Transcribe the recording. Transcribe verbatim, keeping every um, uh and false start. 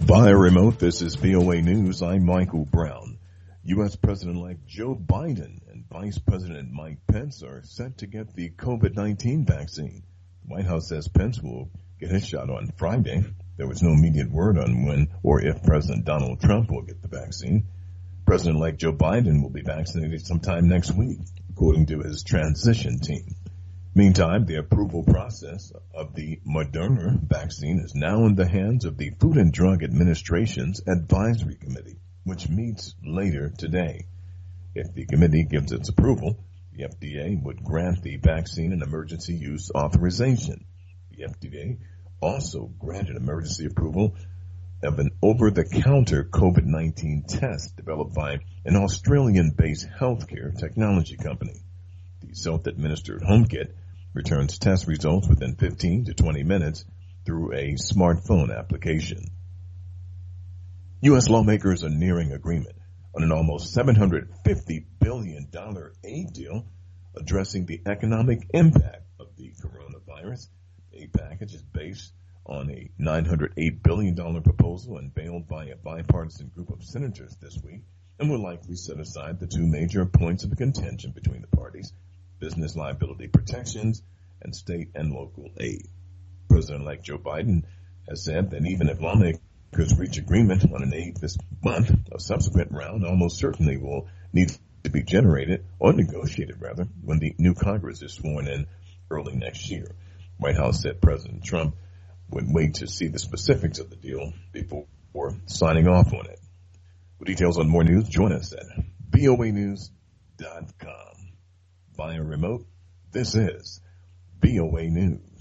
Via remote, this is V O A News. I'm Michael Brown. U S. President-elect Joe Biden and Vice President Mike Pence are set to get the COVID nineteen vaccine. The White House says Pence will get his shot on Friday. There was no immediate word on when or if President Donald Trump will get the vaccine. President-elect Joe Biden will be vaccinated sometime next week, according to his transition team. Meantime, the approval process of the Moderna vaccine is now in the hands of the Food and Drug Administration's Advisory Committee, which meets later today. If the committee gives its approval, the F D A would grant the vaccine an emergency use authorization. The F D A also granted emergency approval of an over-the-counter COVID nineteen test developed by an Australian-based healthcare technology company. The self-administered home kit returns test results within fifteen to twenty minutes through a smartphone application. U S lawmakers are nearing agreement on an almost seven hundred fifty billion dollars aid deal addressing the economic impact of the coronavirus. The aid package is based on a nine hundred eight billion dollars proposal unveiled by a bipartisan group of senators this week and will likely set aside the two major points of contention between the parties: business liability protections and state and local aid. President-elect Joe Biden has said that even if lawmakers reach agreement on an aid this month, a subsequent round almost certainly will need to be generated, or negotiated rather, when the new Congress is sworn in early next year. White House said President Trump would wait to see the specifics of the deal before signing off on it. For details on more news, join us at V O A news dot com. Via remote, this is V O A News.